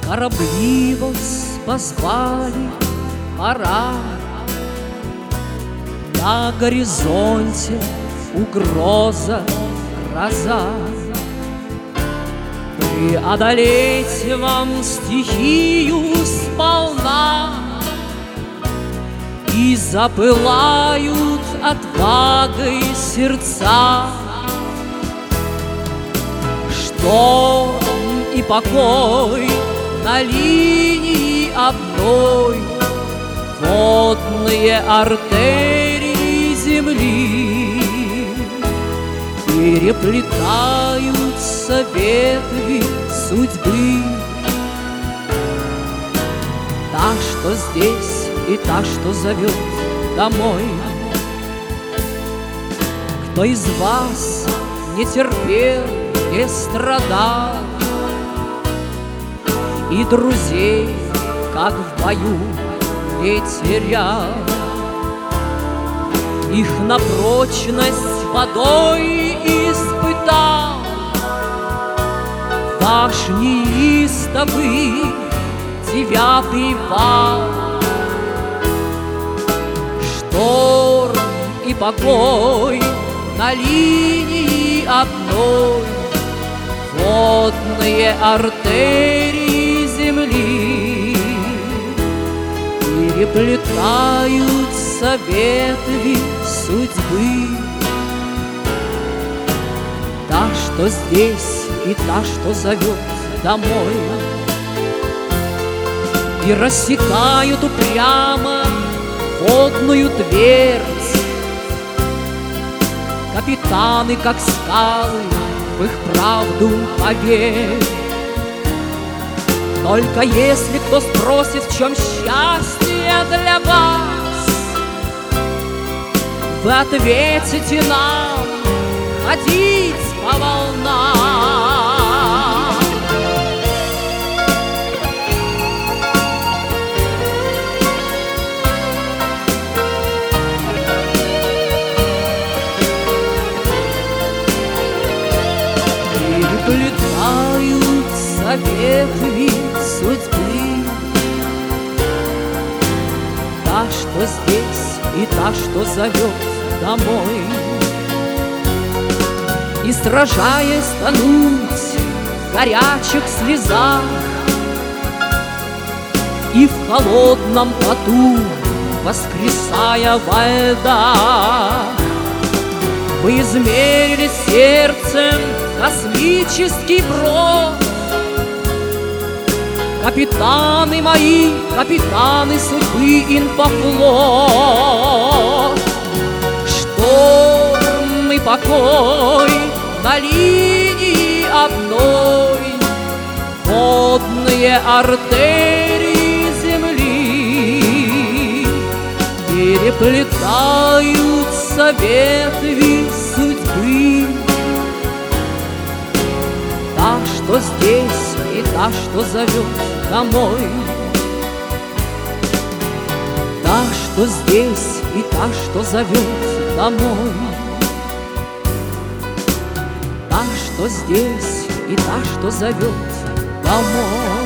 Корабли вас позвали, пора. На горизонте угроза, гроза. Преодолеть вам стихию сполна, и запылают отвагой сердца. Шторм и покой на линии одной, водные артерии земли. Переплетаются ветви судьбы. Та, что здесь, и та, что зовет домой. Кто из вас не терпел, не страдал, и друзей, как в бою, не терял? Их на прочность водой испытал ваш неистовый 9-й вал. Шторм и покой на линии одной, водные артерии земли. Переплетаются ветви судьбы. Та, что здесь, и та, что зовет домой. И рассекают упрямо водную твердь. Капитаны, как скалы, в их правду поверь. Только если кто спросит, в чем счастье для вас, вы ответите нам: ходить по волнам. Переплетаются ветви судьбы. Та, что здесь, и та, что зовет домой. И, сражаясь, тонуть в горячих слезах, и в холодном поту воскресая во льдах, вы измерили сердцем космический брод. Капитаны мои, капитаны судьбы, инфофлот. Шторм и покой на линии одной, водные артерии земли. Переплетаются ветви судьбы. Та, что здесь, и та, что зовет домой. Та, что здесь, и та, что зовет домой. Та, что здесь, и та, что зовет домой.